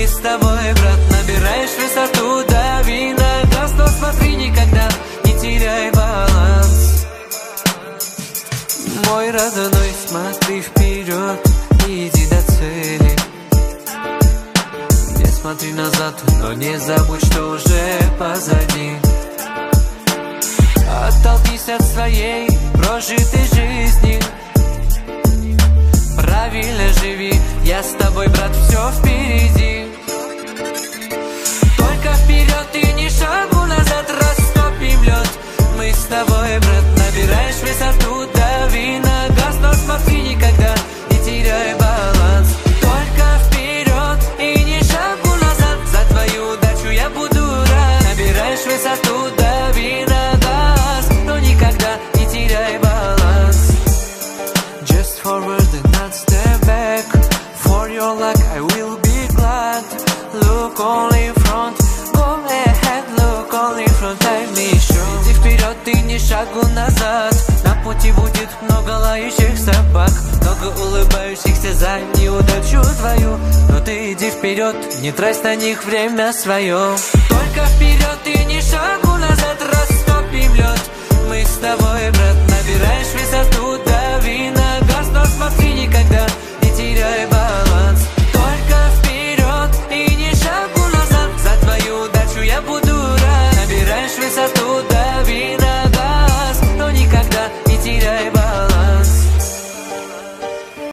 Мы с тобой, брат, набираешь высоту, дави на газ, но смотри, никогда не теряй баланс. Мой родной, смотри вперед, иди до цели. Не смотри назад, но не забудь, что уже позади. Оттолкнись от своей прожитой жизни. Правильно живи, я с тобой, брат, все впереди. Только вперед и ни шагу назад, растопим лед. Мы с тобой, брат, набираешь высоту, дави на газ, но смотри, никогда не теряй баланс. Только вперед и ни шагу назад, за твою удачу я буду рад. Набираешь высоту, дави на газ, но никогда не теряй баланс. Just forward and not step back. For your luck I will be glad. Look only in front, go ahead, look only in front, дай мне еще. Иди вперед и ни шагу назад. На пути будет много лающих собак, много улыбающихся за неудачу твою. Но ты иди вперед, не трать на них время свое. Только вперед и ни шагу назад, растопим лед. Мы с тобой, брат, набираешь высоту, дави на газ, но смотри, никогда